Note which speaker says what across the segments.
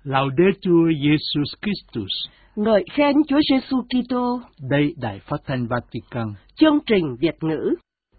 Speaker 1: Laudetur Jesus Christus.
Speaker 2: Ngợi khen Chúa Giêsu Kitô.
Speaker 1: Đây Đài Phát thanh Vatican.
Speaker 2: Chương trình Việt ngữ.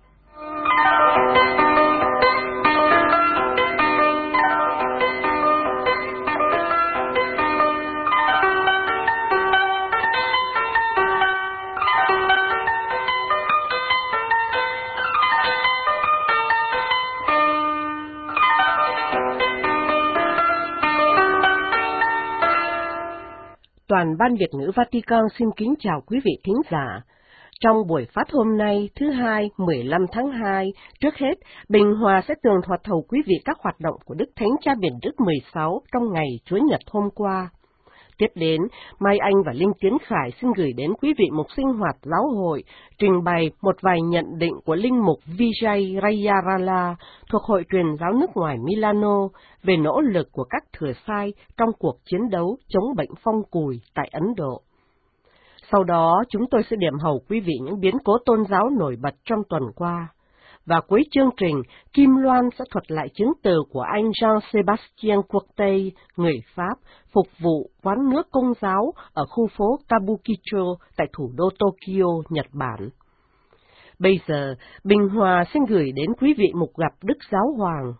Speaker 2: Toàn ban Việt ngữ Vatican xin kính chào quý vị thính giả. Trong buổi phát hôm nay, thứ Hai, 15 tháng 2, trước hết, Bình Hòa sẽ tường thuật thầu quý vị các hoạt động của Đức Thánh Cha Benedict 16 trong ngày Chúa Nhật hôm qua. Tiếp đến, Mai Anh và Linh Tiến Khải xin gửi đến quý vị mục sinh hoạt giáo hội, trình bày một vài nhận định của Linh mục Vijay Rayarala thuộc Hội truyền giáo nước ngoài Milano về nỗ lực của các thừa sai trong cuộc chiến đấu chống bệnh phong cùi tại Ấn Độ. Sau đó, chúng tôi sẽ điểm hầu quý vị những biến cố tôn giáo nổi bật trong tuần qua. Và cuối chương trình, Kim Loan sẽ thuật lại chứng từ của anh Jean-Sébastien Courteil, người Pháp, phục vụ quán nước Công giáo ở khu phố Kabukicho tại thủ đô Tokyo, Nhật Bản. Bây giờ, Bình Hòa xin gửi đến quý vị mục gặp Đức Giáo Hoàng.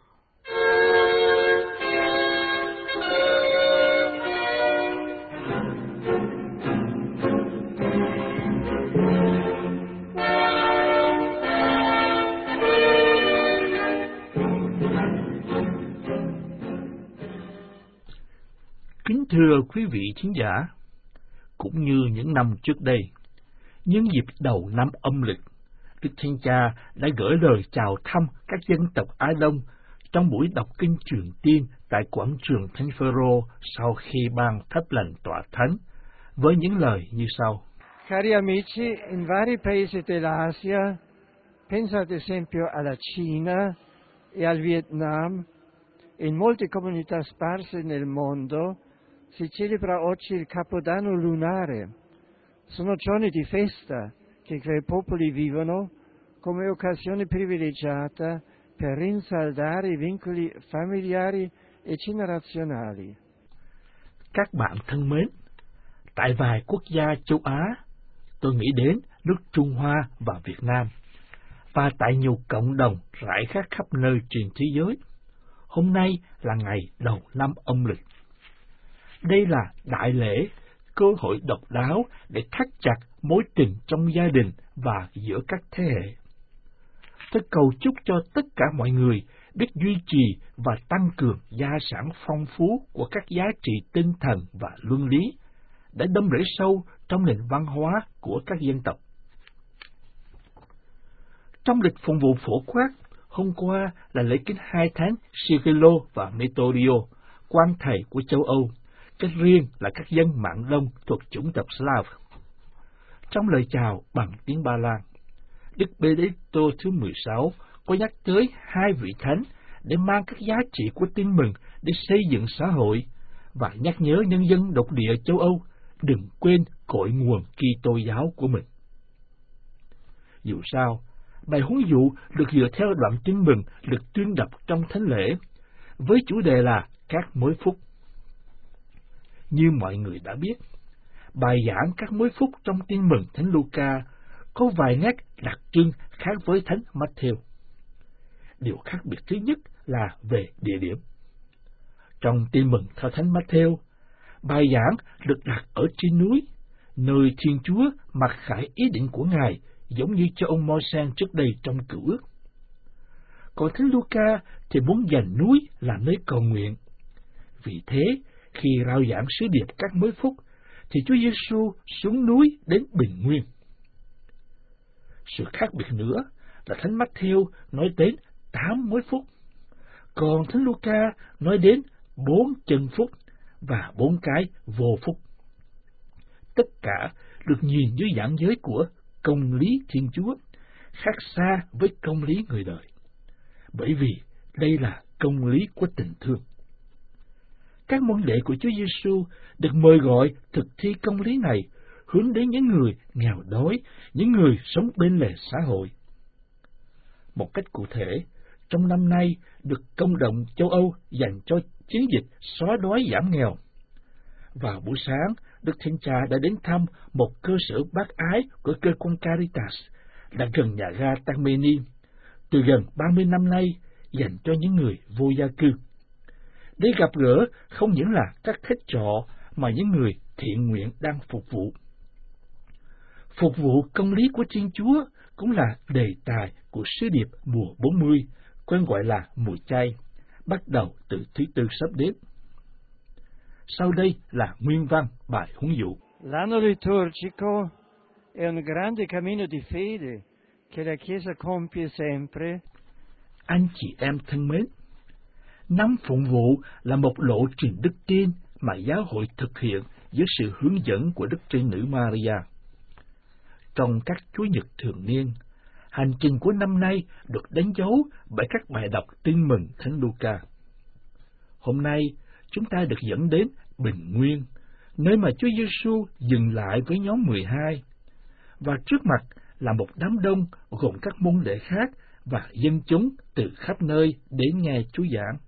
Speaker 1: Kính thưa quý vị thính giả, cũng như những năm trước đây, nhân dịp đầu năm âm lịch, Đức Thánh Cha đã gửi lời chào thăm các dân tộc Á Đông trong buổi đọc kinh truyền tiên tại quảng trường Thánh Phêrô sau khi ban thắp lành tọa thánh, với những lời như sau.
Speaker 3: Cari amici, in vari paesi dell'Asia, penso ad esempio alla Cina e al Vietnam, in molte comunità sparse nel mondo, si celebra oggi il Capodanno lunare. Sono giorni di festa che quei popoli vivono come occasione privilegiata per rinsaldare i vincoli familiari e generazionali.
Speaker 1: Các bạn thân mến, tại vài quốc gia châu Á, tôi nghĩ đến nước Trung Hoa và Việt Nam, và tại nhiều cộng đồng rải rác khắp nơi trên thế giới, hôm nay là ngày đầu năm âm lịch. Đây là đại lễ, cơ hội độc đáo để thắt chặt mối tình trong gia đình và giữa các thế hệ. Tôi cầu chúc cho tất cả mọi người biết duy trì và tăng cường gia sản phong phú của các giá trị tinh thần và luân lý, đã đâm rễ sâu trong nền văn hóa của các dân tộc. Trong lịch phụng vụ phổ quát, hôm qua là lễ kính 2 tháng Cyrilo và Metodio, quan thầy của châu Âu, cách riêng là các dân Mạn Đông thuộc chủng tộc Slav. Trong lời chào bằng tiếng Ba Lan, Đức Benedicto thứ 16 có nhắc tới hai vị thánh để mang các giá trị của tin mừng để xây dựng xã hội và nhắc nhớ nhân dân độc địa châu Âu đừng quên cội nguồn Kitô giáo của mình. Dù sao, bài huấn dụ được dựa theo đoạn tin mừng được tuyên đọc trong thánh lễ với chủ đề là các mối phúc. Như mọi người đã biết, bài giảng các mối phúc trong tin mừng Thánh Luca có vài nét đặc trưng khác với Thánh Matthew. Điều khác biệt thứ nhất là về địa điểm. Trong tin mừng theo Thánh Matthew, bài giảng được đặt ở trên núi, nơi Thiên Chúa mặc khải ý định của Ngài, giống như cho ông Môi-se trước đây trong Cựu Ước. Còn Thánh Luca thì muốn dành núi làm nơi cầu nguyện. Vì thế, khi rao giảng sứ điệp các mối phúc, thì Chúa Giêsu xuống núi đến bình nguyên. Sự khác biệt nữa là Thánh Matthew nói đến 8 mối phúc, còn Thánh Luca nói đến 4 chân phúc và 4 cái vô phúc. Tất cả được nhìn dưới dạng giới của công lý Thiên Chúa, khác xa với công lý người đời, bởi vì đây là công lý của tình thương. Các môn đệ của Chúa Giêsu được mời gọi thực thi công lý này hướng đến những người nghèo đói, những người sống bên lề xã hội. Một cách cụ thể, trong năm nay được Công đồng châu Âu dành cho chiến dịch xóa đói giảm nghèo, Vào buổi sáng, Đức Thánh Cha đã đến thăm một cơ sở bác ái của cơ quan Caritas đặt gần nhà ga Taormini, từ gần 30 năm nay dành cho những người vô gia cư. Để gặp gỡ không những là các khách trọ mà những người thiện nguyện đang phục vụ. Phục vụ công lý của Thiên Chúa cũng là đề tài của sứ điệp mùa 40, quen gọi là mùa chay, bắt đầu từ thứ Tư sắp đến. Sau đây là nguyên văn bài huấn dụ.
Speaker 3: L'anno liturgico è un grande cammino di fede che la Chiesa compie sempre.
Speaker 1: Anh chị em thân mến, năm phụng vụ là một lộ trình đức tin mà giáo hội thực hiện dưới sự hướng dẫn của Đức Trinh Nữ Maria. Trong các Chúa Nhật thường niên, hành trình của năm nay được đánh dấu bởi các bài đọc Tin mừng Thánh Luca. Hôm nay, chúng ta được dẫn đến Bình Nguyên, nơi mà Chúa Giêsu dừng lại với nhóm 12, và trước mặt là một đám đông gồm các môn đệ khác và dân chúng từ khắp nơi đến nghe Chúa giảng.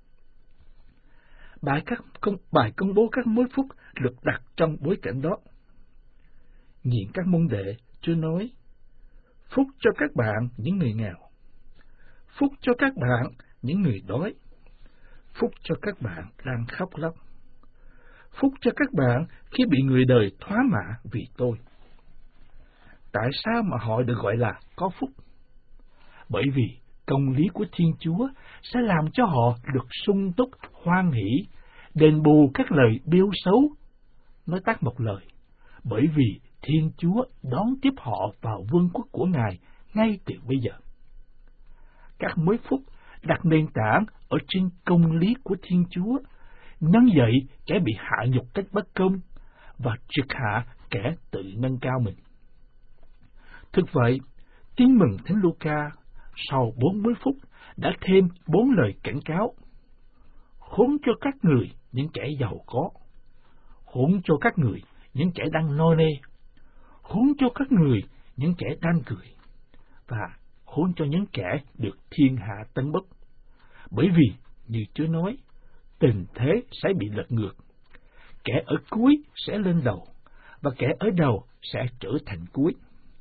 Speaker 1: Bài công bố các mối phúc được đặt trong bối cảnh đó. Nhìn các môn đệ, Chúa nói: phúc cho các bạn những người nghèo, phúc cho các bạn những người đói, phúc cho các bạn đang khóc lóc, phúc cho các bạn khi bị người đời thoá mạ vì tôi. Tại sao mà họ được gọi là có phúc? Bởi vì công lý của Thiên Chúa sẽ làm cho họ được sung túc, hoan hỷ, đền bù các lời bêu xấu. Nói tắt một lời, bởi vì Thiên Chúa đón tiếp họ vào vương quốc của Ngài ngay từ bây giờ. Các mối phúc đặt nền tảng ở trên công lý của Thiên Chúa, nâng dậy kẻ bị hạ nhục cách bất công và triệt hạ kẻ tự nâng cao mình. Thực vậy, Tin mừng Thánh Luca sau 40 phút đã thêm 4 lời cảnh cáo. Khốn cho các người những kẻ giàu có, khốn cho các người những kẻ đang no nê, khốn cho các người những kẻ đang cười, và khốn cho những kẻ được thiên hạ tấn bốc. Bởi vì, như Chúa nói, tình thế sẽ bị lật ngược. Kẻ ở cuối sẽ lên đầu, và kẻ ở đầu sẽ trở thành cuối.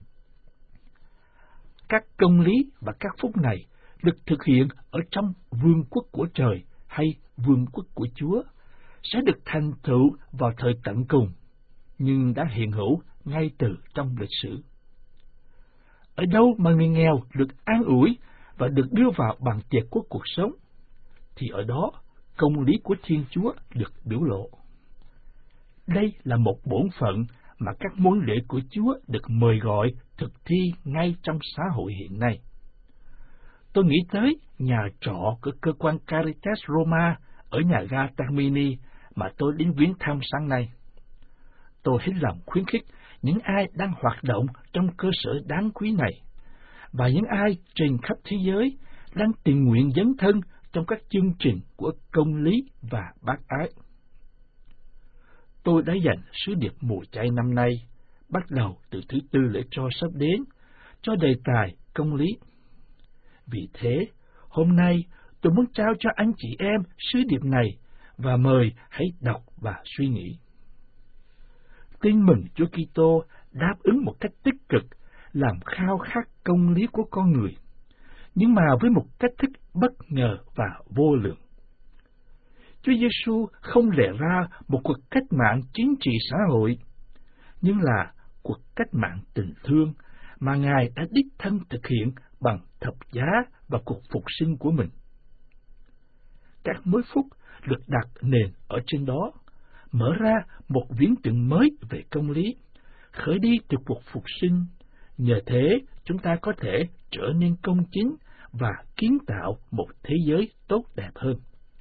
Speaker 1: Các công lý và các phúc này được thực hiện ở trong vương quốc của trời hay vương quốc của Chúa, sẽ được thành tựu vào thời tận cùng, nhưng đã hiện hữu ngay từ trong lịch sử. Ở đâu mà người nghèo được an ủi và được đưa vào bàn tiệc của cuộc sống, thì ở đó công lý của Thiên Chúa được biểu lộ. Đây là một bổn phận mà các môn đệ của Chúa được mời gọi thực thi ngay trong xã hội hiện nay. Tôi nghĩ tới nhà trọ của cơ quan Caritas Roma ở nhà ga Taormini mà tôi đến viếng thăm sáng nay. Tôi hết lòng khuyến khích những ai đang hoạt động trong cơ sở đáng quý này, và những ai trên khắp thế giới đang tình nguyện dấn thân trong các chương trình của công lý và bác ái. Tôi đã dành sứ điệp mùa chay năm nay, bắt đầu từ thứ Tư lễ tro sắp đến, cho đề tài công lý. Vì thế, hôm nay tôi muốn trao cho anh chị em sứ điệp này và mời hãy đọc và suy nghĩ. Tin mừng Chúa Kitô đáp ứng một cách tích cực, làm khao khát công lý của con người, nhưng mà với một cách thức bất ngờ và vô lượng. Chúa Giêsu không lẽ ra một cuộc cách mạng chính trị xã hội, nhưng là cuộc cách mạng tình thương mà Ngài đã đích thân thực hiện bằng thập giá và cuộc phục sinh của mình. Các mối phúc được đặt nền ở trên đó, mở ra một viễn tượng mới về công lý, khởi đi từ cuộc phục sinh. Nhờ thế, chúng ta có thể trở nên công chính và kiến tạo một thế giới tốt đẹp hơn.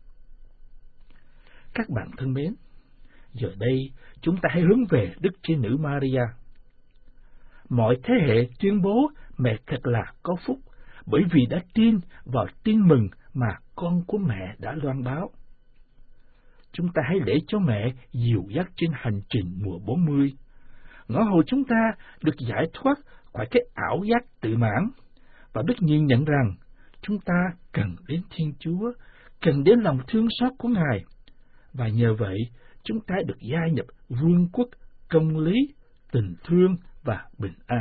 Speaker 1: Các bạn thân mến, giờ đây chúng ta hãy hướng về Đức Trinh Nữ Maria. Mọi thế hệ tuyên bố mẹ thật là có phúc, bởi vì đã tin vào tin mừng mà con của mẹ đã loan báo. Chúng ta hãy để cho mẹ dìu dắt trên hành trình mùa 40. Ngõ hầu chúng ta được giải thoát khỏi cái ảo giác tự mãn và biết nhìn nhận rằng chúng ta cần đến Thiên Chúa, cần đến lòng thương xót của Ngài. Và nhờ vậy, chúng ta được gia nhập vương quốc công lý, tình thương và bình an.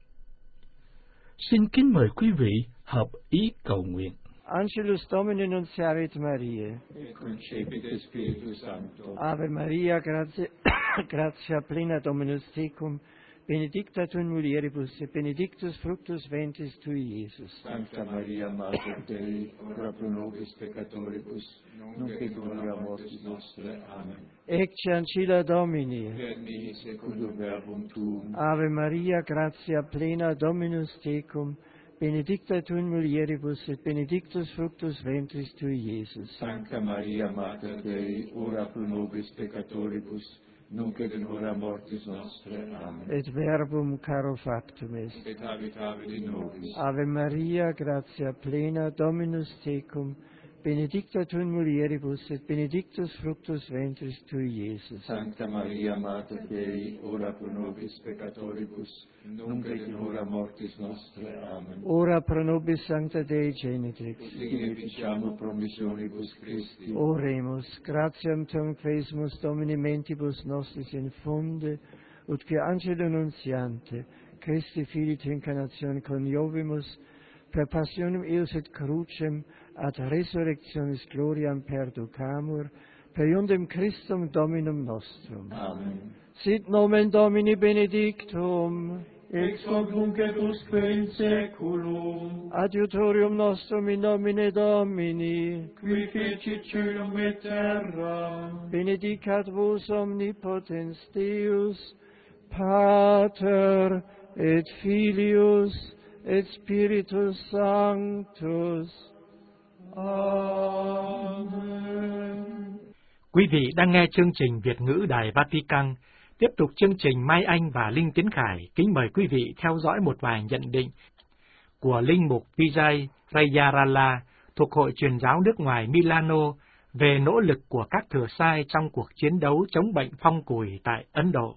Speaker 1: Xin kính mời quý vị hợp ý cầu nguyện.
Speaker 3: Angelus Domini nunciavit Mariae.
Speaker 4: Et concepit Spiritus Sancto.
Speaker 3: Ave Maria, gratia plena Dominus tecum, benedicta tu in mulieribus, et benedictus fructus ventris tui, Iesus.
Speaker 4: Sancta Maria, Mater Dei, ora pro nobis peccatoribus, nunc et in hora mortis nostre. Amen.
Speaker 3: Ecce ancilla Domini.
Speaker 4: Per mihi seculum verbum tuum.
Speaker 3: Ave Maria, gratia plena Dominus tecum, benedicta tu in mulieribus, et benedictus fructus ventris tui, Iesus.
Speaker 4: Sancta Maria, Mater Dei, ora pro nobis peccatoribus, nunc et in hora mortis nostre. Amen.
Speaker 3: Et verbum caro factum est.
Speaker 4: Et habitavit in nobis.
Speaker 3: Ave Maria, gratia plena Dominus tecum, benedicta tu in mulieribus, et benedictus fructus ventris tui, Iesus.
Speaker 4: Sancta Maria, Mater Dei, ora pro nobis peccatoribus, nunc et in hora mortis nostre. Amen.
Speaker 3: Ora pro nobis Sancta Dei Genitrix.
Speaker 4: Signe ficiamur promissionibus Christi.
Speaker 3: Oremus, gratiam tuam quesumus Domini mentibus nostris infunde, ut qui angelo nuntiante, Christi Filii tu incarnatione coniovimus, per passionem eius et crucem, ad resurrectionis gloriam perducamur, per iundem Christum Dominum nostrum.
Speaker 4: Amen.
Speaker 3: Sit nomen Domini benedictum,
Speaker 4: Ex hoc nunc et usque in saeculum.
Speaker 3: adiutorium nostrum in nomine Domini,
Speaker 4: Qui fecit caelum et terra.
Speaker 3: benedicat vos omnipotens Deus, Pater et Filius et Spiritus Sanctus. Amen.
Speaker 5: Quý vị đang nghe chương trình Việt ngữ Đài Vatican. Tiếp tục chương trình, Mai Anh và Linh Tiến Khải kính mời quý vị theo dõi một vài nhận định của Linh mục Vijay Rayarala thuộc Hội Truyền giáo nước ngoài Milano về nỗ lực của các thừa sai trong cuộc chiến đấu chống bệnh phong cùi tại Ấn Độ.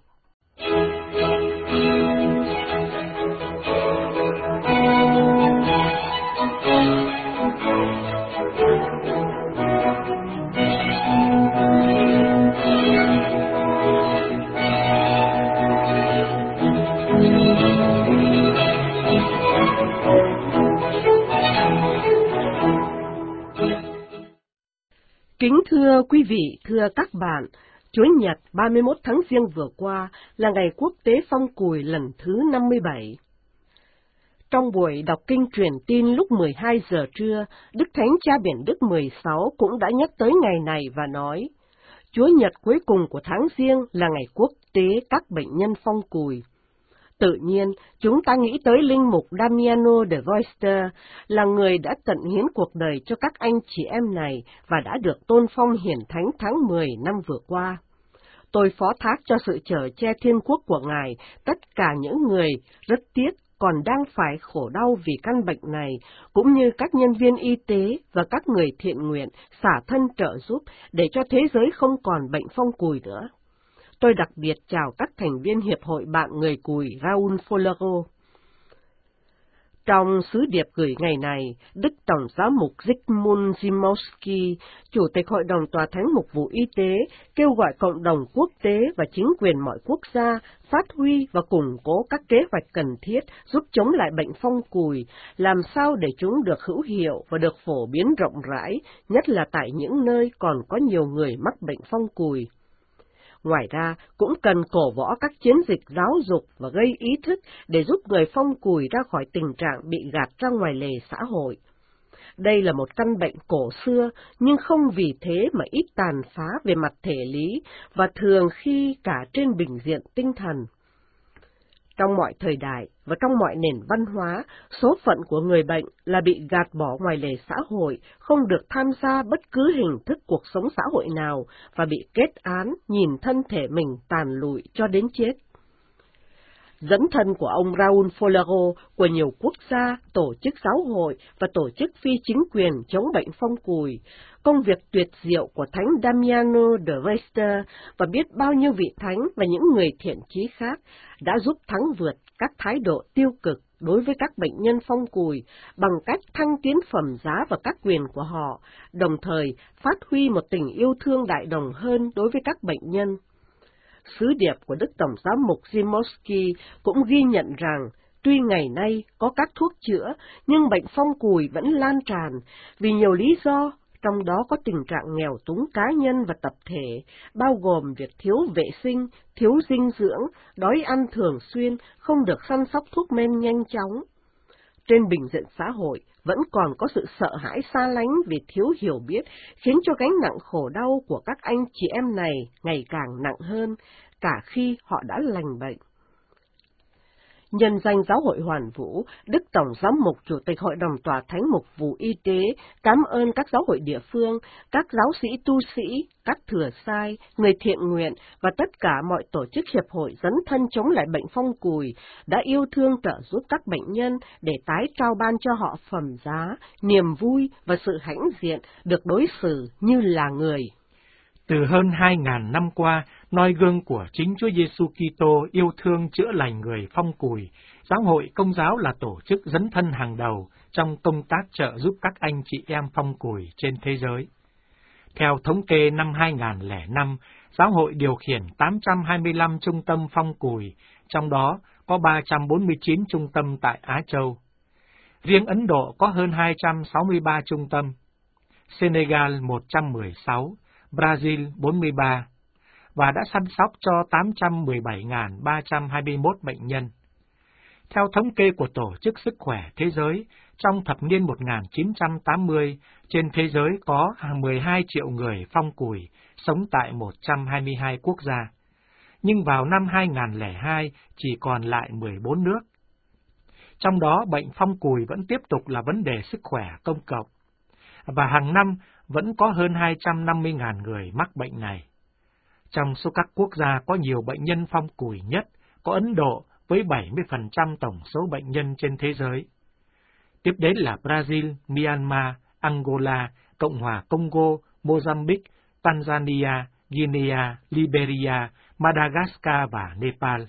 Speaker 2: Kính thưa quý vị, thưa các bạn, Chủ nhật 31 tháng Giêng vừa qua là ngày quốc tế phong cùi lần thứ 57. Trong buổi đọc kinh truyền tin lúc 12 giờ trưa, Đức Thánh Cha Biển Đức 16 cũng đã nhắc tới ngày này và nói, Chúa nhật cuối cùng của tháng Giêng là ngày quốc tế các bệnh nhân phong cùi. Tự nhiên, chúng ta nghĩ tới linh mục Damiano de Voister là người đã tận hiến cuộc đời cho các anh chị em này và đã được tôn phong hiển thánh tháng 10 năm vừa qua. Tôi phó thác cho sự chở che thiên quốc của Ngài tất cả những người rất tiếc còn đang phải khổ đau vì căn bệnh này, cũng như các nhân viên y tế và các người thiện nguyện xả thân trợ giúp để cho thế giới không còn bệnh phong cùi nữa. Tôi đặc biệt chào các thành viên Hiệp hội Bạn Người Cùi Raúl Folero. Trong sứ điệp gửi ngày này, Đức Tổng giám mục Zygmunt Zimowski, Chủ tịch Hội đồng Tòa Thánh Mục vụ Y tế, kêu gọi cộng đồng quốc tế và chính quyền mọi quốc gia phát huy và củng cố các kế hoạch cần thiết giúp chống lại bệnh phong cùi, làm sao để chúng được hữu hiệu và được phổ biến rộng rãi, nhất là tại những nơi còn có nhiều người mắc bệnh phong cùi. Ngoài ra, cũng cần cổ võ các chiến dịch giáo dục và gây ý thức để giúp người phong cùi ra khỏi tình trạng bị gạt ra ngoài lề xã hội. Đây là một căn bệnh cổ xưa, nhưng không vì thế mà ít tàn phá về mặt thể lý và thường khi cả trên bình diện tinh thần. Trong mọi thời đại và trong mọi nền văn hóa, số phận của người bệnh là bị gạt bỏ ngoài lề xã hội, không được tham gia bất cứ hình thức cuộc sống xã hội nào và bị kết án nhìn thân thể mình tàn lụi cho đến chết. Dẫn thân của ông Raúl Folero của nhiều quốc gia, tổ chức giáo hội và tổ chức phi chính quyền chống bệnh phong cùi, công việc tuyệt diệu của Thánh Damiano de Voister và biết bao nhiêu vị thánh và những người thiện chí khác đã giúp thắng vượt các thái độ tiêu cực đối với các bệnh nhân phong cùi bằng cách thăng tiến phẩm giá và các quyền của họ, đồng thời phát huy một tình yêu thương đại đồng hơn đối với các bệnh nhân. Sứ điệp của Đức Tổng giám mục Zimowski cũng ghi nhận rằng, tuy ngày nay có các thuốc chữa, nhưng bệnh phong cùi vẫn lan tràn vì nhiều lý do, trong đó có tình trạng nghèo túng cá nhân và tập thể, bao gồm việc thiếu vệ sinh, thiếu dinh dưỡng, đói ăn thường xuyên, không được săn sóc thuốc men nhanh chóng. Trên bình diện xã hội, vẫn còn có sự sợ hãi xa lánh vì thiếu hiểu biết, khiến cho gánh nặng khổ đau của các anh chị em này ngày càng nặng hơn, cả khi họ đã lành bệnh. Nhân danh Giáo hội Hoàn Vũ, Đức Tổng Giám mục Chủ tịch Hội đồng Tòa Thánh Mục vụ Y tế cảm ơn các giáo hội địa phương, các giáo sĩ tu sĩ, các thừa sai, người thiện nguyện và tất cả mọi tổ chức hiệp hội dấn thân chống lại bệnh phong cùi đã yêu thương trợ giúp các bệnh nhân để tái trao ban cho họ phẩm giá, niềm vui và sự hãnh diện được đối xử như là người.
Speaker 5: Từ hơn 2.000 năm qua, noi gương của chính Chúa Giêsu Kitô yêu thương chữa lành người phong cùi, Giáo hội Công giáo là tổ chức dấn thân hàng đầu trong công tác trợ giúp các anh chị em phong cùi trên thế giới. Theo thống kê năm 2005, Giáo hội điều khiển 825 trung tâm phong cùi, trong đó có 349 trung tâm tại Á Châu. Riêng Ấn Độ có hơn 263 trung tâm, Senegal 116, Brazil 43, và đã săn sóc cho 817.321 bệnh nhân. Theo thống kê của Tổ chức Sức khỏe Thế giới, trong thập niên 1980, trên thế giới có 12 triệu người phong cùi sống tại 122 quốc gia, nhưng vào năm 2002 chỉ còn lại 14 nước. Trong đó, bệnh phong cùi vẫn tiếp tục là vấn đề sức khỏe công cộng, và hàng năm vẫn có hơn 250.000 người mắc bệnh này. Trong số các quốc gia có nhiều bệnh nhân phong cùi nhất, có Ấn Độ với 70% tổng số bệnh nhân trên thế giới. Tiếp đến là Brazil, Myanmar, Angola, Cộng hòa Congo, Mozambique, Tanzania, Guinea, Liberia, Madagascar và Nepal.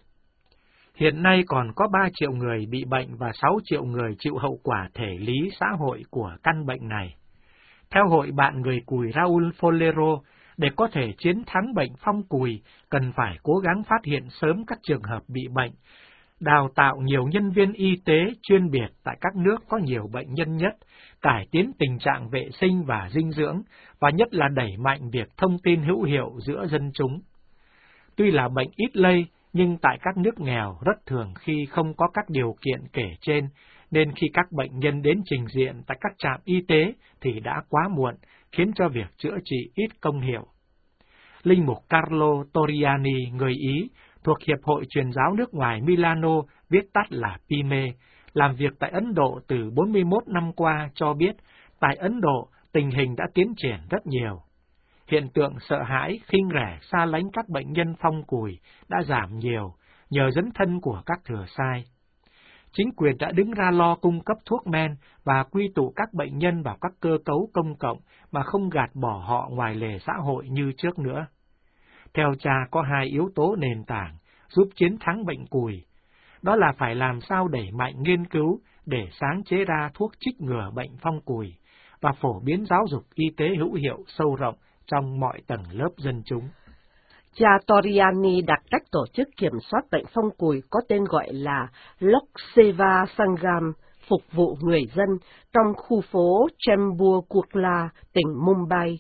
Speaker 5: Hiện nay còn có 3 triệu người bị bệnh và 6 triệu người chịu hậu quả thể lý xã hội của căn bệnh này. Theo Hội Bạn Người Cùi Raúl Folero, để có thể chiến thắng bệnh phong cùi, cần phải cố gắng phát hiện sớm các trường hợp bị bệnh, đào tạo nhiều nhân viên y tế chuyên biệt tại các nước có nhiều bệnh nhân nhất, cải tiến tình trạng vệ sinh và dinh dưỡng, và nhất là đẩy mạnh việc thông tin hữu hiệu giữa dân chúng. Tuy là bệnh ít lây, nhưng tại các nước nghèo rất thường khi không có các điều kiện kể trên, nên khi các bệnh nhân đến trình diện tại các trạm y tế thì đã quá muộn, khiến cho việc chữa trị ít công hiệu. Linh mục Carlo Toriani, người Ý, thuộc Hiệp hội Truyền giáo nước ngoài Milano, viết tắt là PIME, làm việc tại Ấn Độ từ 41 năm qua cho biết, tại Ấn Độ tình hình đã tiến triển rất nhiều. Hiện tượng sợ hãi, khinh rẻ, xa lánh các bệnh nhân phong cùi đã giảm nhiều nhờ dấn thân của các thừa sai. Chính quyền đã đứng ra lo cung cấp thuốc men và quy tụ các bệnh nhân vào các cơ cấu công cộng mà không gạt bỏ họ ngoài lề xã hội như trước nữa. Theo cha, có 2 yếu tố nền tảng giúp chiến thắng bệnh cùi. Đó là phải làm sao đẩy mạnh nghiên cứu để sáng chế ra thuốc trích ngừa bệnh phong cùi và phổ biến giáo dục y tế hữu hiệu sâu rộng trong mọi tầng lớp dân chúng.
Speaker 2: Cha Toriani đặt cách tổ chức kiểm soát bệnh phong cùi có tên gọi là Lok Seva Sangam, phục vụ người dân trong khu phố Chembur Kurla, tỉnh Mumbai.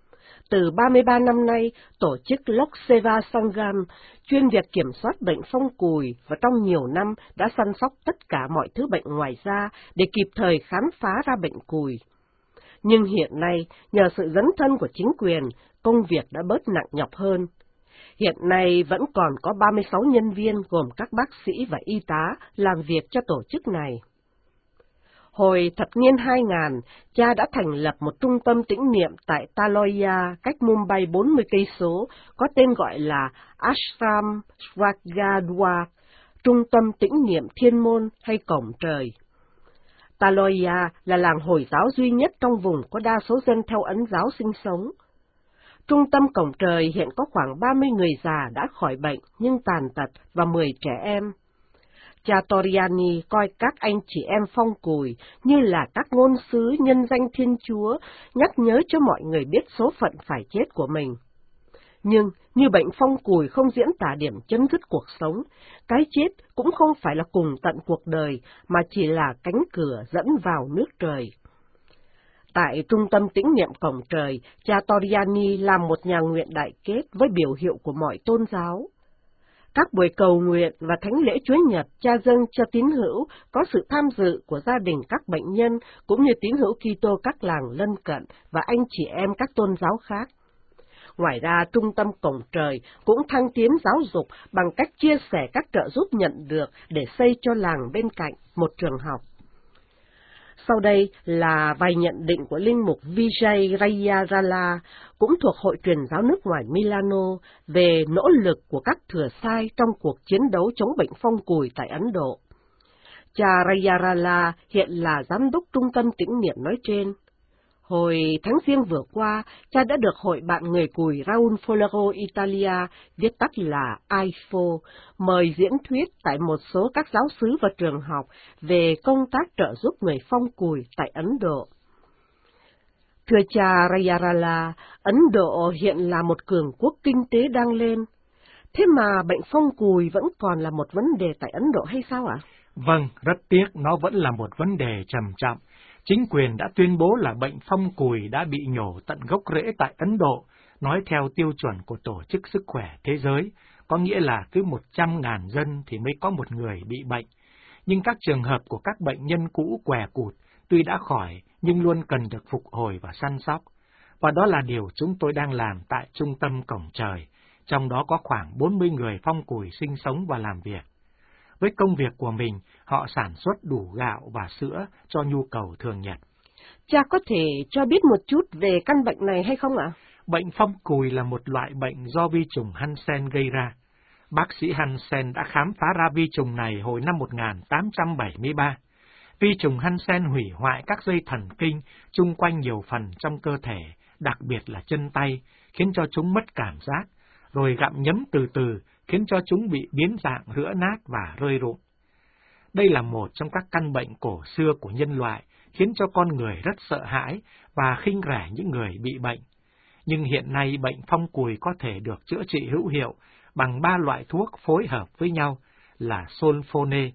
Speaker 2: Từ 33 năm nay, tổ chức Lok Seva Sangam chuyên việc kiểm soát bệnh phong cùi và trong nhiều năm đã săn sóc tất cả mọi thứ bệnh ngoài da để kịp thời khám phá ra bệnh cùi. Nhưng hiện nay, nhờ sự dấn thân của chính quyền, công việc đã bớt nặng nhọc hơn. Hiện nay vẫn còn có 36 nhân viên gồm các bác sĩ và y tá làm việc cho tổ chức này. Hồi thập niên 2000, cha đã thành lập một trung tâm tĩnh niệm tại Taloya, cách Mumbai 40 cây số, có tên gọi là Ashram Swagadwar, trung tâm tĩnh niệm thiên môn hay cổng trời. Taloya là làng Hồi giáo duy nhất trong vùng có đa số dân theo Ấn giáo sinh sống. Trung tâm cổng trời hiện có khoảng 30 người già đã khỏi bệnh nhưng tàn tật và 10 trẻ em. cha Torriani coi các anh chị em phong cùi như là các ngôn sứ nhân danh Thiên Chúa, nhắc nhớ cho mọi người biết số phận phải chết của mình. Nhưng như bệnh phong cùi không diễn tả điểm chấm dứt cuộc sống, cái chết cũng không phải là cùng tận cuộc đời, mà chỉ là cánh cửa dẫn vào nước trời. Tại trung tâm tĩnh niệm cổng trời, cha Torriani làm một nhà nguyện đại kết với biểu hiệu của mọi tôn giáo. Các buổi cầu nguyện và thánh lễ Chúa Nhật cha dâng cho tín hữu có sự tham dự của gia đình các bệnh nhân cũng như tín hữu Kitô các làng lân cận và anh chị em các tôn giáo khác. Ngoài ra, trung tâm cổng trời cũng thăng tiến giáo dục bằng cách chia sẻ các trợ giúp nhận được để xây cho làng bên cạnh một trường học. Sau đây là vài nhận định của linh mục Vijay Rayarala, cũng thuộc Hội truyền giáo nước ngoài Milano, về nỗ lực của các thừa sai trong cuộc chiến đấu chống bệnh phong cùi tại Ấn Độ. Cha Rayarala hiện là giám đốc trung tâm tĩnh niệm nói trên. Hồi tháng Giêng vừa qua, cha đã được Hội bạn người cùi Raul Folero Italia, viết tắt là AIFO, mời diễn thuyết tại một số các giáo xứ và trường học về công tác trợ giúp người phong cùi tại Ấn Độ. Thưa cha Rayarala, Ấn Độ hiện là một cường quốc kinh tế đang lên. Thế mà bệnh phong cùi vẫn còn là một vấn đề tại Ấn Độ hay sao ạ?
Speaker 5: Vâng, rất tiếc nó vẫn là một vấn đề trầm trọng. Chính quyền đã tuyên bố là bệnh phong cùi đã bị nhổ tận gốc rễ tại Ấn Độ, nói theo tiêu chuẩn của Tổ chức Sức khỏe Thế giới, có nghĩa là cứ 100.000 dân thì mới có một người bị bệnh. Nhưng các trường hợp của các bệnh nhân cũ què cụt, tuy đã khỏi, nhưng luôn cần được phục hồi và săn sóc. Và đó là điều chúng tôi đang làm tại Trung tâm Cổng Trời, trong đó có khoảng 40 người phong cùi sinh sống và làm việc. Với công việc của mình, họ sản xuất đủ gạo và sữa cho nhu cầu thường nhật.
Speaker 2: Cha có thể cho biết một chút về căn bệnh này hay không ạ?
Speaker 5: Bệnh phong cùi là một loại bệnh do vi trùng Hansen gây ra. Bác sĩ Hansen đã khám phá ra vi trùng này hồi năm 1873. Vi trùng Hansen hủy hoại các dây thần kinh chung quanh nhiều phần trong cơ thể, đặc biệt là chân tay, khiến cho chúng mất cảm giác, rồi gặm nhấm từ từ, khiến cho chúng bị biến dạng, rữa nát và rơi rụng. Đây là một trong các căn bệnh cổ xưa của nhân loại, khiến cho con người rất sợ hãi và khinh rẻ những người bị bệnh. Nhưng hiện nay bệnh phong cùi có thể được chữa trị hữu hiệu bằng 3 loại thuốc phối hợp với nhau là Sulfone,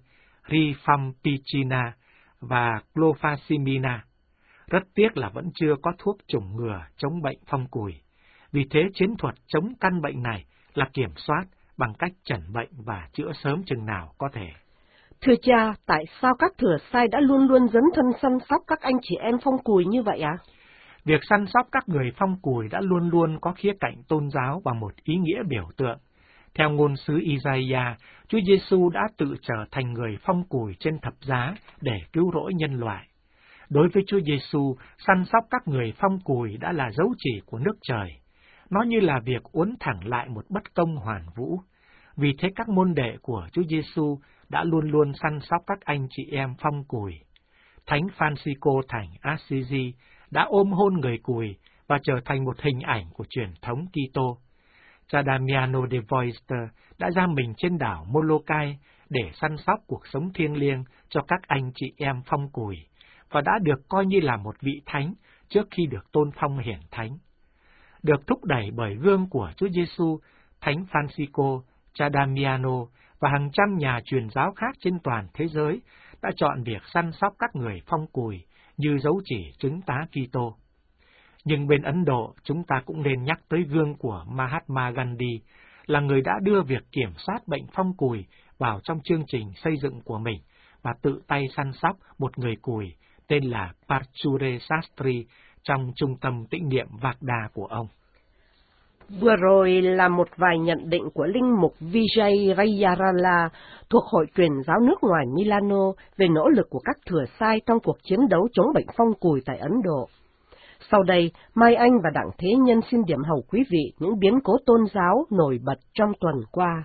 Speaker 5: Rifampicina và Clofazimina. Rất tiếc là vẫn chưa có thuốc chủng ngừa chống bệnh phong cùi. Vì thế chiến thuật chống căn bệnh này là kiểm soát bằng cách chẩn bệnh và chữa sớm chừng nào có thể.
Speaker 2: Thưa cha, tại sao các thừa sai đã luôn luôn dấn thân săn sóc các anh chị em phong cùi như vậy ạ?
Speaker 5: Việc săn sóc các người phong cùi đã luôn luôn có khía cạnh tôn giáo và một ý nghĩa biểu tượng. Theo ngôn sứ Isaiah, Chúa Giêsu đã tự trở thành người phong cùi trên thập giá để cứu rỗi nhân loại. Đối với Chúa Giêsu, săn sóc các người phong cùi đã là dấu chỉ của nước trời. Nó như là việc uốn thẳng lại một bất công hoàn vũ. Vì thế các môn đệ của Chúa Giêsu đã luôn luôn săn sóc các anh chị em phong cùi. Thánh Francisco thành Assisi đã ôm hôn người cùi và trở thành một hình ảnh của truyền thống Kitô. Cha Damiano de Voister đã giam mình trên đảo Molokai để săn sóc cuộc sống thiêng liêng cho các anh chị em phong cùi, và đã được coi như là một vị thánh trước khi được tôn phong hiển thánh. Được thúc đẩy bởi gương của Chúa Giêsu, Thánh Francisco, cha Damiano và hàng trăm nhà truyền giáo khác trên toàn thế giới đã chọn việc săn sóc các người phong cùi như dấu chỉ chứng tá Kitô. Nhưng bên Ấn Độ, chúng ta cũng nên nhắc tới gương của Mahatma Gandhi, là người đã đưa việc kiểm soát bệnh phong cùi vào trong chương trình xây dựng của mình và tự tay săn sóc một người cùi tên là Parchure Sastri trong trung tâm tĩnh niệm Vagda của ông.
Speaker 2: Vừa rồi là một vài nhận định của linh mục Vijay Rayarala thuộc Hội truyền giáo nước ngoài Milano về nỗ lực của các thừa sai trong cuộc chiến đấu chống bệnh phong cùi tại Ấn Độ. Sau đây, Mai Anh và Đặng Thế Nhân xin điểm hầu quý vị những biến cố tôn giáo nổi bật trong tuần qua.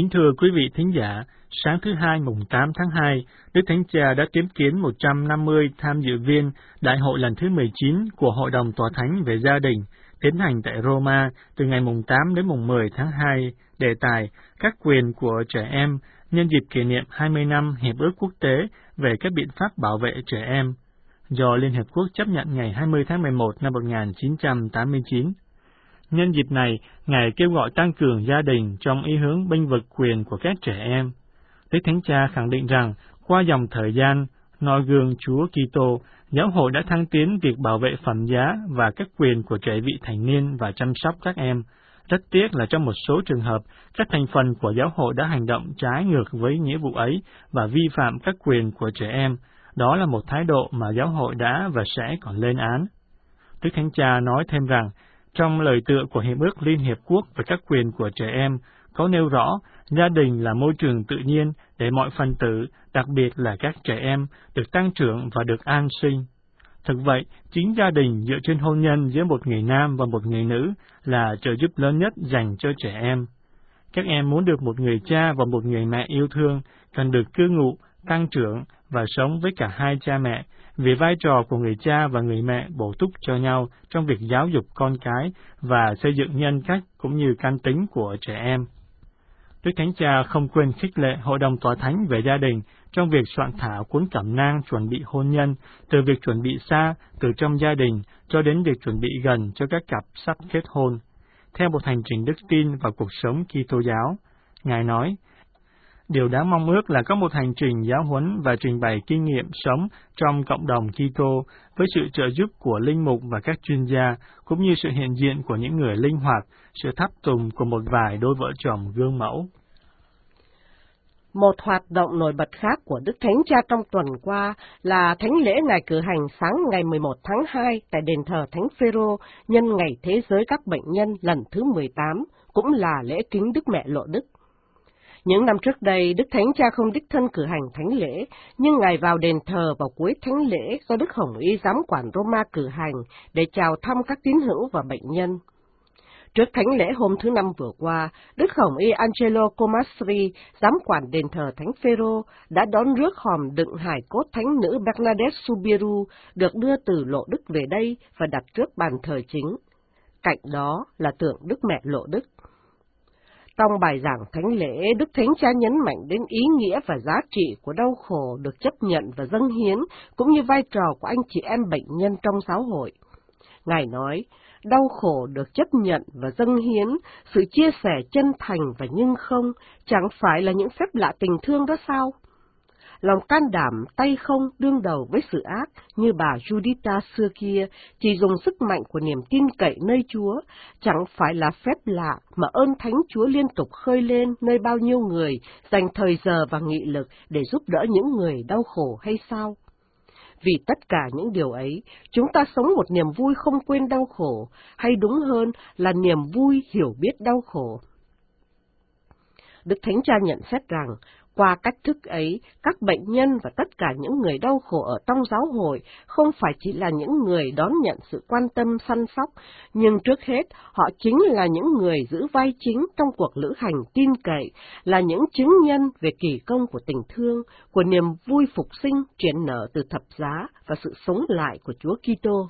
Speaker 5: Kính thưa quý vị thính giả, sáng thứ Hai mùng 8 tháng 2, Đức Thánh Cha đã tiếp kiến 150 tham dự viên Đại hội lần thứ 19 của Hội đồng Tòa Thánh về Gia đình, tiến hành tại Roma từ ngày mùng 8 đến mùng 10 tháng 2, đề tài các quyền của trẻ em nhân dịp kỷ niệm 20 năm Hiệp ước Quốc tế về các biện pháp bảo vệ trẻ em, do Liên Hiệp Quốc chấp nhận ngày 20 tháng 11 năm 1989. Nhân dịp này, Ngài kêu gọi tăng cường gia đình trong ý hướng bênh vực quyền của các trẻ em. Đức Thánh Cha khẳng định rằng, qua dòng thời gian, noi gương Chúa Kitô, Giáo hội đã thăng tiến việc bảo vệ phẩm giá và các quyền của trẻ vị thành niên và chăm sóc các em. Rất tiếc là trong một số trường hợp, các thành phần của Giáo hội đã hành động trái ngược với nghĩa vụ ấy và vi phạm các quyền của trẻ em. Đó là một thái độ mà Giáo hội đã và sẽ còn lên án. Đức Thánh Cha nói thêm rằng, trong lời tựa của Hiệp ước Liên Hiệp Quốc về các quyền của trẻ em, có nêu rõ gia đình là môi trường tự nhiên để mọi phần tử, đặc biệt là các trẻ em, được tăng trưởng và được an sinh. Thực vậy, chính gia đình dựa trên hôn nhân giữa một người nam và một người nữ là trợ giúp lớn nhất dành cho trẻ em. Các em muốn được một người cha và một người mẹ yêu thương, cần được cư ngụ, tăng trưởng và sống với cả hai cha mẹ, vì vai trò của người cha và người mẹ bổ túc cho nhau trong việc giáo dục con cái và xây dựng nhân cách cũng như căn tính của trẻ em. Đức Thánh Cha không quên khích lệ Hội đồng Tòa Thánh về gia đình trong việc soạn thảo cuốn cẩm nang chuẩn bị hôn nhân, từ việc chuẩn bị xa, từ trong gia đình, cho đến việc chuẩn bị gần cho các cặp sắp kết hôn. Theo một hành trình đức tin và cuộc sống Kitô giáo, Ngài nói, điều đáng mong ước là có một hành trình giáo huấn và trình bày kinh nghiệm sống trong cộng đồng Kitô với sự trợ giúp của linh mục và các chuyên gia, cũng như sự hiện diện của những người linh hoạt, sự tháp tùng của một vài đôi vợ chồng gương mẫu.
Speaker 2: Một hoạt động nổi bật khác của Đức Thánh Cha trong tuần qua là thánh lễ Ngài cử hành sáng ngày 11 tháng 2 tại đền thờ Thánh Phêrô nhân Ngày Thế giới các bệnh nhân lần thứ 18, cũng là lễ kính Đức Mẹ Lộ Đức. Những năm trước đây, Đức Thánh Cha không đích thân cử hành thánh lễ, nhưng Ngài vào đền thờ vào cuối thánh lễ do Đức Hồng Y giám quản Roma cử hành để chào thăm các tín hữu và bệnh nhân. Trước thánh lễ hôm thứ Năm vừa qua, Đức Hồng Y Angelo Comastri, giám quản đền thờ Thánh Phêrô, đã đón rước hòm đựng hài cốt thánh nữ Bernadette Soubirous được đưa từ Lộ Đức về đây và đặt trước bàn thờ chính. Cạnh đó là tượng Đức Mẹ Lộ Đức. Trong bài giảng thánh lễ, Đức Thánh Cha nhấn mạnh đến ý nghĩa và giá trị của đau khổ được chấp nhận và dâng hiến, cũng như vai trò của anh chị em bệnh nhân trong giáo hội. Ngài nói, đau khổ được chấp nhận và dâng hiến, sự chia sẻ chân thành và nhưng không, chẳng phải là những phép lạ tình thương đó sao? Lòng can đảm tay không đương đầu với sự ác như bà Judita xưa kia, chỉ dùng sức mạnh của niềm tin cậy nơi Chúa, chẳng phải là phép lạ mà ơn Thánh Chúa liên tục khơi lên nơi bao nhiêu người dành thời giờ và nghị lực để giúp đỡ những người đau khổ hay sao? Vì tất cả những điều ấy, chúng ta sống một niềm vui không quên đau khổ, hay đúng hơn là niềm vui hiểu biết đau khổ. Đức Thánh Cha nhận xét rằng, qua cách thức ấy, các bệnh nhân và tất cả những người đau khổ ở trong giáo hội không phải chỉ là những người đón nhận sự quan tâm săn sóc, nhưng trước hết họ chính là những người giữ vai chính trong cuộc lữ hành tin cậy, là những chứng nhân về kỳ công của tình thương, của niềm vui phục sinh chuyển nở từ thập giá và sự sống lại của Chúa Kitô.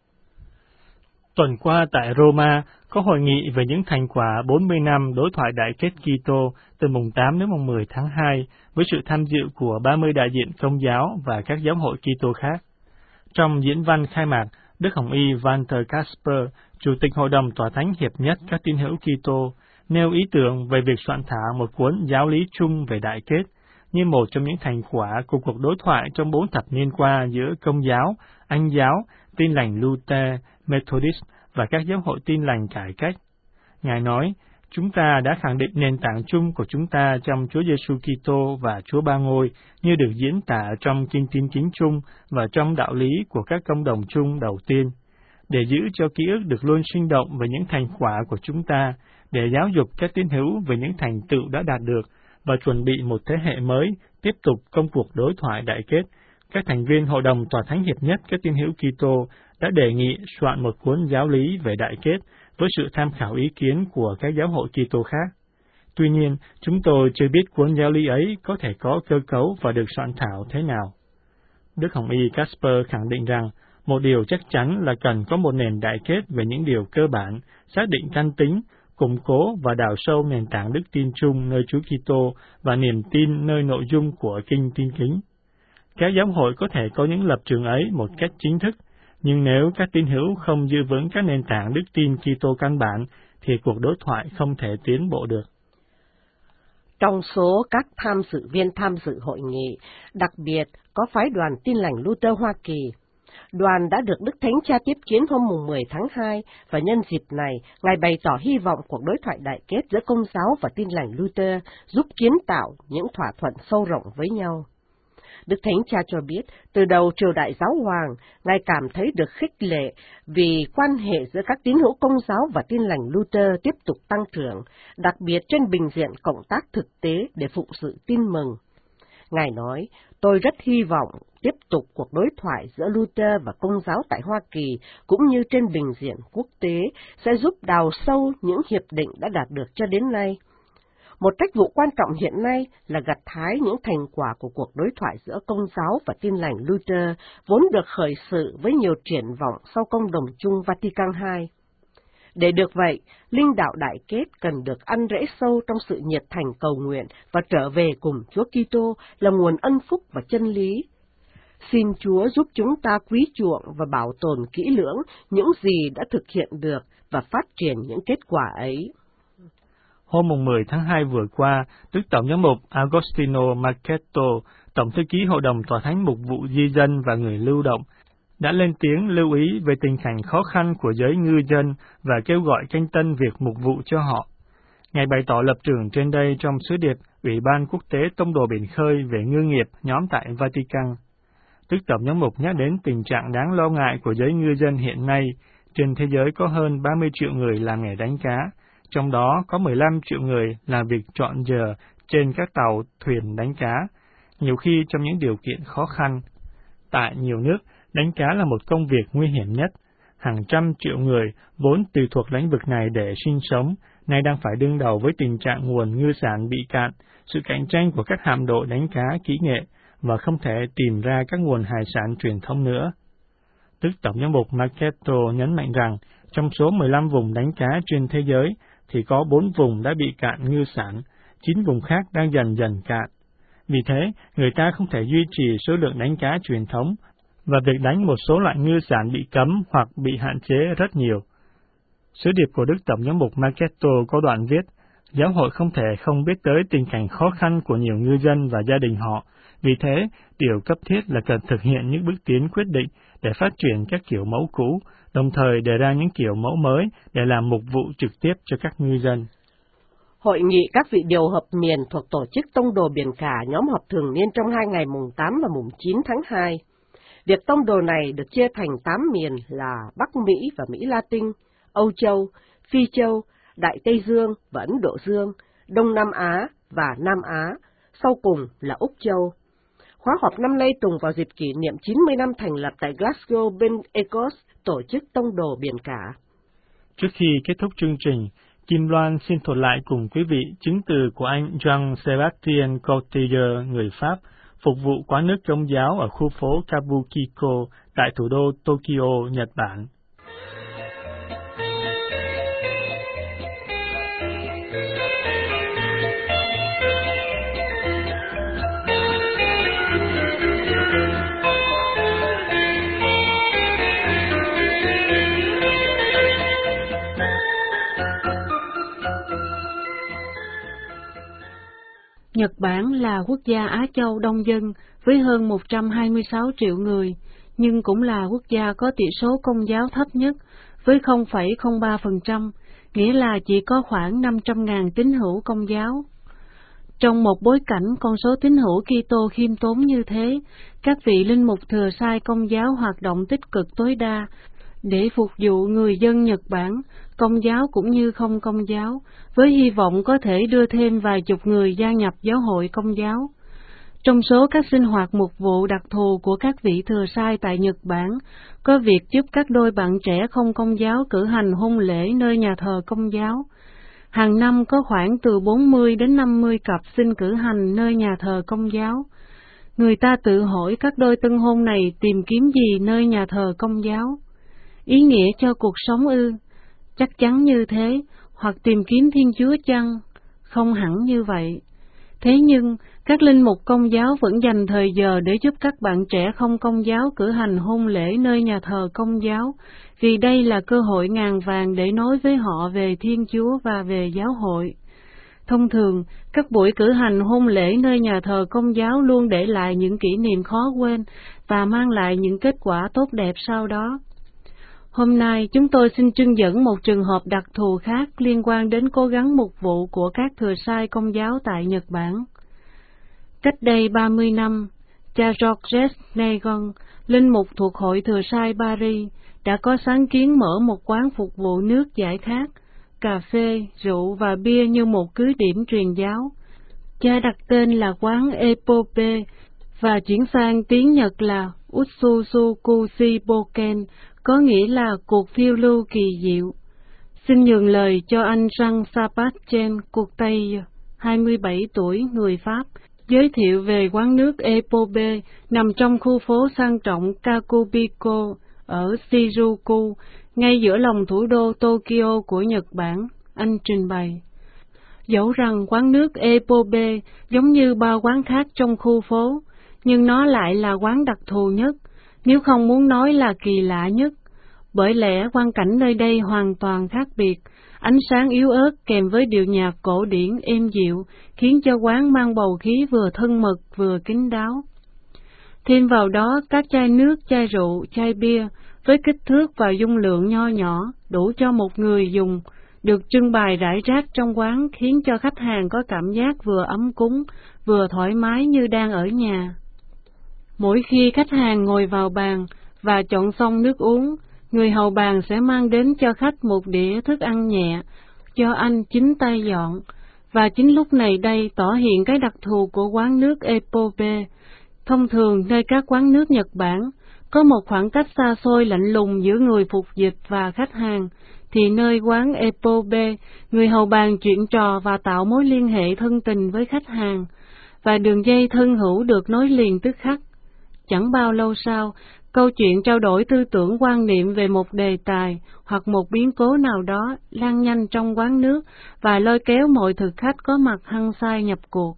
Speaker 5: Tuần qua tại Roma có hội nghị về những thành quả 40 năm đối thoại đại kết Kitô từ mùng 8 đến mùng 10 tháng 2 với sự tham dự của 30 đại diện Công giáo và các giáo hội Kitô khác. Trong diễn văn khai mạc, Đức Hồng Y Walter Kasper, Chủ tịch Hội đồng Tòa Thánh Hiệp nhất các tín hữu Kitô, nêu ý tưởng về việc soạn thảo một cuốn giáo lý chung về đại kết như một trong những thành quả của cuộc đối thoại trong 4 thập niên qua giữa Công giáo, Anh giáo, Tin lành Luther, Methodist và các giáo hội Tin lành cải cách. Ngài nói, chúng ta đã khẳng định nền tảng chung của chúng ta trong Chúa Giêsu Kitô và Chúa Ba Ngôi như được diễn tả trong Kinh Tín Kính chung và trong đạo lý của các công đồng chung đầu tiên. Để giữ cho ký ức được luôn sinh động về những thành quả của chúng ta, để giáo dục các tín hữu về những thành tựu đã đạt được và chuẩn bị một thế hệ mới tiếp tục công cuộc đối thoại đại kết, các thành viên Hội đồng Tòa Thánh Hiệp nhất các tín hữu Kitô đã đề nghị soạn một cuốn giáo lý về đại kết với sự tham khảo ý kiến của các giáo hội Kitô khác.
Speaker 6: Tuy nhiên, chúng tôi chưa biết cuốn giáo lý ấy có thể có cơ cấu và được soạn thảo thế nào. Đức Hồng Y Casper khẳng định rằng, một điều chắc chắn là cần có một nền đại kết về những điều cơ bản, xác định căn tính, củng cố và đào sâu nền tảng đức tin chung nơi Chúa Kitô và niềm tin nơi nội dung của Kinh Tin Kính. Các giáo hội có thể có những lập trường ấy một cách chính thức, nhưng nếu các tín hữu không giữ vững các nền tảng đức tin Kitô căn bản, thì cuộc đối thoại không thể tiến bộ được.
Speaker 2: Trong số các tham dự viên tham dự hội nghị, đặc biệt có phái đoàn Tin lành Luther Hoa Kỳ. Đoàn đã được Đức Thánh Cha tiếp kiến hôm 10 tháng 2, và nhân dịp này, Ngài bày tỏ hy vọng cuộc đối thoại đại kết giữa Công giáo và Tin lành Luther giúp kiến tạo những thỏa thuận sâu rộng với nhau. Đức Thánh Cha cho biết, từ đầu triều đại giáo hoàng, Ngài cảm thấy được khích lệ vì quan hệ giữa các tín hữu Công giáo và Tin lành Luther tiếp tục tăng trưởng, đặc biệt trên bình diện cộng tác thực tế để phụng sự tin mừng. Ngài nói, tôi rất hy vọng tiếp tục cuộc đối thoại giữa Luther và Công giáo tại Hoa Kỳ, cũng như trên bình diện quốc tế, sẽ giúp đào sâu những hiệp định đã đạt được cho đến nay. Một trách vụ quan trọng hiện nay là gặt hái những thành quả của cuộc đối thoại giữa Công giáo và Tin lành Luther, vốn được khởi sự với nhiều triển vọng sau Công đồng chung Vatican II. Để được vậy, linh đạo đại kết cần được ăn rễ sâu trong sự nhiệt thành cầu nguyện và trở về cùng Chúa Kitô là nguồn ân phúc và chân lý. Xin Chúa giúp chúng ta quý chuộng và bảo tồn kỹ lưỡng những gì đã thực hiện được và phát triển những kết quả ấy.
Speaker 6: Hôm 10 tháng 2 vừa qua, Đức Tổng giám mục Agostino Marchetto, Tổng thư ký Hội đồng Tòa Thánh Mục vụ Di dân và Người lưu động, đã lên tiếng lưu ý về tình cảnh khó khăn của giới ngư dân và kêu gọi canh tân việc mục vụ cho họ. Ngài bày tỏ lập trường trên đây trong sứ điệp Ủy ban Quốc tế Tông đồ Biển khơi về ngư nghiệp nhóm tại Vatican. Đức Tổng giám mục nhắc đến tình trạng đáng lo ngại của giới ngư dân hiện nay. Trên thế giới có hơn 30 triệu người làm nghề đánh cá, trong đó có 15 triệu người làm việc trọn giờ trên các tàu, thuyền đánh cá, nhiều khi trong những điều kiện khó khăn. Tại nhiều nước, đánh cá là một công việc nguy hiểm nhất. Hàng trăm triệu người vốn tùy thuộc lĩnh vực này để sinh sống, nay đang phải đương đầu với tình trạng nguồn ngư sản bị cạn, sự cạnh tranh của các hạm đội đánh cá kỹ nghệ, và không thể tìm ra các nguồn hải sản truyền thống nữa. Đức Tổng giám mục Marchetto nhấn mạnh rằng, trong số 15 vùng đánh cá trên thế giới, thì có 4 vùng đã bị cạn ngư sản, 9 vùng khác đang dần dần cạn. Vì thế, người ta không thể duy trì số lượng đánh cá truyền thống, và việc đánh một số loại ngư sản bị cấm hoặc bị hạn chế rất nhiều. Sứ điệp của Đức Tổng giám mục Marchetto có đoạn viết, giáo hội không thể không biết tới tình cảnh khó khăn của nhiều ngư dân và gia đình họ. Vì thế, điều cấp thiết là cần thực hiện những bước tiến quyết định để phát triển các kiểu mẫu cũ, đồng thời đề ra những kiểu mẫu mới để làm mục vụ trực tiếp cho các ngư dân.
Speaker 2: Hội nghị các vị điều hợp miền thuộc Tổ chức Tông đồ Biển cả nhóm họp thường niên trong 2 ngày mùng 8 và mùng 9 tháng 2. Việc tông đồ này được chia thành 8 miền là Bắc Mỹ và Mỹ Latin, Âu Châu, Phi Châu, Đại Tây Dương và Ấn Độ Dương, Đông Nam Á và Nam Á, sau cùng là Úc Châu. Khóa họp năm nay trùng vào dịp kỷ niệm 90 năm thành lập tại Glasgow, bên Écosse, Tổ chức Tông đồ Biển cả.
Speaker 6: Trước khi kết thúc chương trình, Kim Loan xin thuật lại cùng quý vị chứng từ của anh Jean-Sébastien Courtier, người Pháp, phục vụ quán nước Công giáo ở khu phố Kabukiko tại thủ đô Tokyo, Nhật Bản.
Speaker 7: Nhật Bản là quốc gia Á Châu đông dân với hơn 126 triệu người, nhưng cũng là quốc gia có tỷ số Công giáo thấp nhất với 0,03%, nghĩa là chỉ có khoảng 500.000 tín hữu Công giáo. Trong một bối cảnh con số tín hữu Kitô khiêm tốn như thế, các vị linh mục thừa sai Công giáo hoạt động tích cực tối đa để phục vụ người dân Nhật Bản, Công giáo cũng như không Công giáo, với hy vọng có thể đưa thêm vài chục người gia nhập giáo hội Công giáo. Trong số các sinh hoạt mục vụ đặc thù của các vị thừa sai tại Nhật Bản, có việc giúp các đôi bạn trẻ không Công giáo cử hành hôn lễ nơi nhà thờ Công giáo. Hàng năm có khoảng từ 40 đến 50 cặp xin cử hành nơi nhà thờ Công giáo. Người ta tự hỏi các đôi tân hôn này tìm kiếm gì nơi nhà thờ Công giáo? Ý nghĩa cho cuộc sống ư? Chắc chắn như thế, hoặc tìm kiếm Thiên Chúa chăng? Không hẳn như vậy. Thế nhưng, các linh mục Công giáo vẫn dành thời giờ để giúp các bạn trẻ không Công giáo cử hành hôn lễ nơi nhà thờ Công giáo, vì đây là cơ hội ngàn vàng để nói với họ về Thiên Chúa và về giáo hội. Thông thường, các buổi cử hành hôn lễ nơi nhà thờ Công giáo luôn để lại những kỷ niệm khó quên và mang lại những kết quả tốt đẹp sau đó. Hôm nay, chúng tôi xin trưng dẫn một trường hợp đặc thù khác liên quan đến cố gắng mục vụ của các thừa sai Công giáo tại Nhật Bản. Cách đây 30 năm, cha Georges Negon, linh mục thuộc Hội Thừa sai Paris, đã có sáng kiến mở một quán phục vụ nước giải khát, cà phê, rượu và bia như một cứ điểm truyền giáo. Cha đặt tên là quán Epope và chuyển sang tiếng Nhật là Utsusukushi Boken, có nghĩa là cuộc phiêu lưu kỳ diệu. Xin nhường lời cho anh Jean-Sébastien Courteil, 27 tuổi, người Pháp, giới thiệu về quán nước Epope nằm trong khu phố sang trọng Kakubiko ở Shizuoku, ngay giữa lòng thủ đô Tokyo của Nhật Bản. Anh trình bày, dẫu rằng quán nước Epope giống như bao quán khác trong khu phố, nhưng nó lại là quán đặc thù nhất, nếu không muốn nói là kỳ lạ nhất, bởi lẽ quang cảnh nơi đây hoàn toàn khác biệt. Ánh sáng yếu ớt kèm với điệu nhạc cổ điển êm dịu khiến cho quán mang bầu khí vừa thân mật vừa kín đáo. Thêm vào đó các chai nước, chai rượu, chai bia với kích thước và dung lượng nho nhỏ đủ cho một người dùng được trưng bày rải rác trong quán, khiến cho khách hàng có cảm giác vừa ấm cúng vừa thoải mái như đang ở nhà. Mỗi khi khách hàng ngồi vào bàn và chọn xong nước uống, người hầu bàn sẽ mang đến cho khách một đĩa thức ăn nhẹ, cho anh chính tay dọn, và chính lúc này đây tỏ hiện cái đặc thù của quán nước Epope. Thông thường nơi các quán nước Nhật Bản, có một khoảng cách xa xôi lạnh lùng giữa người phục dịch và khách hàng, thì nơi quán Epope, người hầu bàn chuyện trò và tạo mối liên hệ thân tình với khách hàng, và đường dây thân hữu được nối liền tức khắc. Chẳng bao lâu sau, câu chuyện trao đổi tư tưởng quan niệm về một đề tài hoặc một biến cố nào đó lan nhanh trong quán nước và lôi kéo mọi thực khách có mặt hăng say nhập cuộc.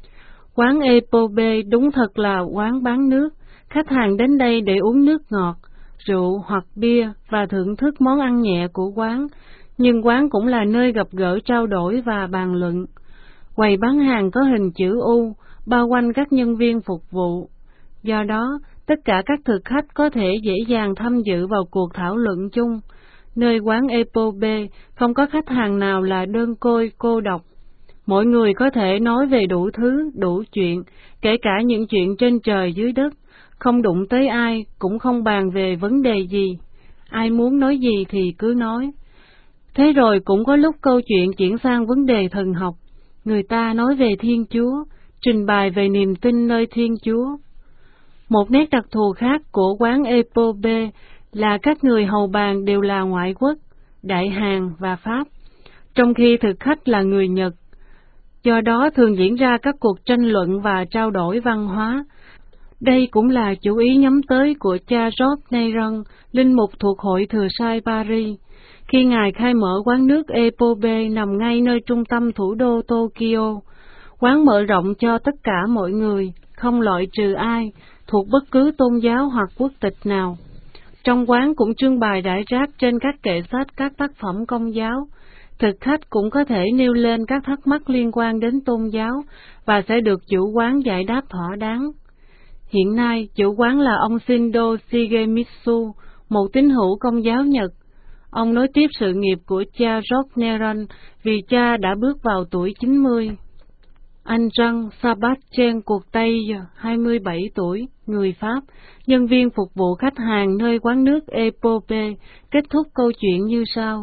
Speaker 7: Quán Epope đúng thật là quán bán nước. Khách hàng đến đây để uống nước ngọt, rượu hoặc bia và thưởng thức món ăn nhẹ của quán, nhưng quán cũng là nơi gặp gỡ trao đổi và bàn luận. Quầy bán hàng có hình chữ U, bao quanh các nhân viên phục vụ. Do đó, tất cả các thực khách có thể dễ dàng tham dự vào cuộc thảo luận chung. Nơi quán Epope không có khách hàng nào là đơn côi, cô độc. Mỗi người có thể nói về đủ thứ, đủ chuyện, kể cả những chuyện trên trời dưới đất, không đụng tới ai, cũng không bàn về vấn đề gì. Ai muốn nói gì thì cứ nói. Thế rồi cũng có lúc câu chuyện chuyển sang vấn đề thần học. Người ta nói về Thiên Chúa, trình bày về niềm tin nơi Thiên Chúa. Một nét đặc thù khác của quán Epope là các người hầu bàn đều là ngoại quốc, Đại Hàn và Pháp, trong khi thực khách là người Nhật. Do đó thường diễn ra các cuộc tranh luận và trao đổi văn hóa. Đây cũng là chủ ý nhắm tới của cha Georges Neron, linh mục thuộc Hội Thừa sai Paris, khi ngài khai mở quán nước Epope nằm ngay nơi trung tâm thủ đô Tokyo. Quán mở rộng cho tất cả mọi người, không loại trừ ai, thuộc bất cứ tôn giáo hoặc quốc tịch nào. Trong quán cũng trưng bày rải rác trên các kệ sách các tác phẩm công giáo. Thực khách cũng có thể nêu lên các thắc mắc liên quan đến tôn giáo và sẽ được chủ quán giải đáp thỏa đáng. Hiện nay, chủ quán là ông Shindo Shigemitsu, một tín hữu Công giáo Nhật. Ông nối tiếp sự nghiệp của cha Georges Neron vì cha đã bước vào tuổi 90. Anh Jean-Sébastien Courteil, 27 tuổi, người Pháp, nhân viên phục vụ khách hàng nơi quán nước Epope, kết thúc câu chuyện như sau.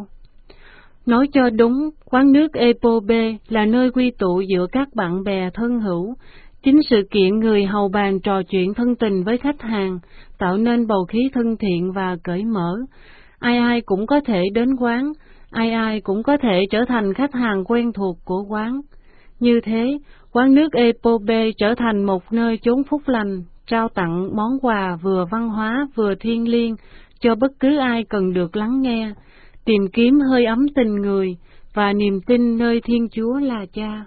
Speaker 7: Nói cho đúng, quán nước Epope là nơi quy tụ giữa các bạn bè thân hữu. Chính sự kiện người hầu bàn trò chuyện thân tình với khách hàng, tạo nên bầu khí thân thiện và cởi mở. Ai ai cũng có thể đến quán, ai ai cũng có thể trở thành khách hàng quen thuộc của quán. Như thế, quán nước Epobe trở thành một nơi chốn phúc lành, trao tặng món quà vừa văn hóa vừa thiêng liêng cho bất cứ ai cần được lắng nghe, tìm kiếm hơi ấm tình người và niềm tin nơi Thiên Chúa là Cha.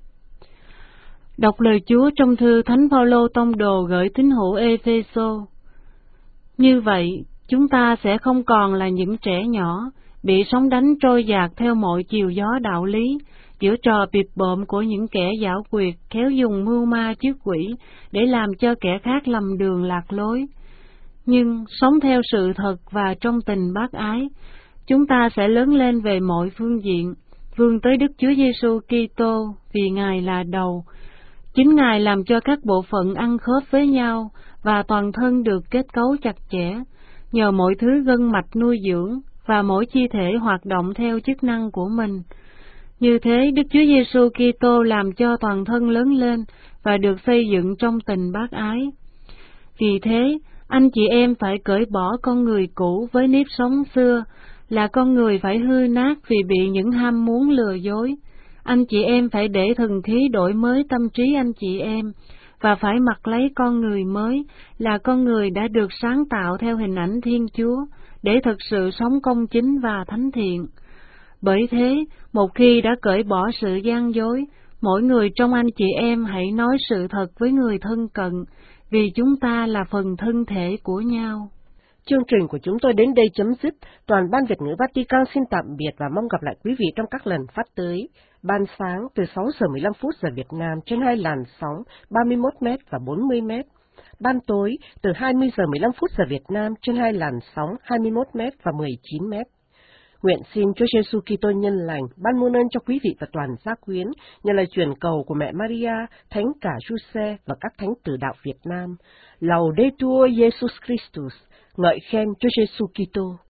Speaker 7: Đọc lời Chúa trong thư Thánh Phaolô tông đồ gửi tín hữu Ê-phê-sô. Như vậy, chúng ta sẽ không còn là những trẻ nhỏ, bị sóng đánh trôi dạt theo mọi chiều gió đạo lý, giữa trò bịp bợm của những kẻ giảo quyệt khéo dùng mưu ma trước quỷ để làm cho kẻ khác lầm đường lạc lối. Nhưng sống theo sự thật và trong tình bác ái, chúng ta sẽ lớn lên về mọi phương diện, vươn tới Đức Chúa Giêsu Kitô vì Ngài là đầu. Chính Ngài làm cho các bộ phận ăn khớp với nhau và toàn thân được kết cấu chặt chẽ, nhờ mọi thứ gân mạch nuôi dưỡng và mỗi chi thể hoạt động theo chức năng của mình. Như thế, Đức Chúa Giêsu Kitô làm cho toàn thân lớn lên và được xây dựng trong tình bác ái. Vì thế, anh chị em phải cởi bỏ con người cũ với nếp sống xưa, là con người phải hư nát vì bị những ham muốn lừa dối. Anh chị em phải để thần khí đổi mới tâm trí anh chị em, và phải mặc lấy con người mới, là con người đã được sáng tạo theo hình ảnh Thiên Chúa, để thực sự sống công chính và thánh thiện. Bởi thế, một khi đã cởi bỏ sự gian dối, mỗi người trong anh chị em hãy nói sự thật với người thân cận, vì chúng ta là phần thân thể của nhau.
Speaker 2: Chương trình của chúng tôi đến đây chấm dứt. Toàn ban Việt ngữ Vatican xin tạm biệt và mong gặp lại quý vị trong các lần phát tới. Ban sáng từ 6 giờ 15 phút giờ Việt Nam trên hai làn sóng 31m và 40m. Ban tối từ 20 giờ 15 phút giờ Việt Nam trên hai làn sóng 21m và 19m. Nguyện xin Chúa Giêsu Kitô nhân lành ban muôn ơn cho quý vị và toàn gia quyến nhờ lời truyền cầu của mẹ Maria, Thánh cả Giuse và các thánh tử đạo Việt Nam. Laudetur Jesus Christus, ngợi khen Chúa Giêsu Kitô.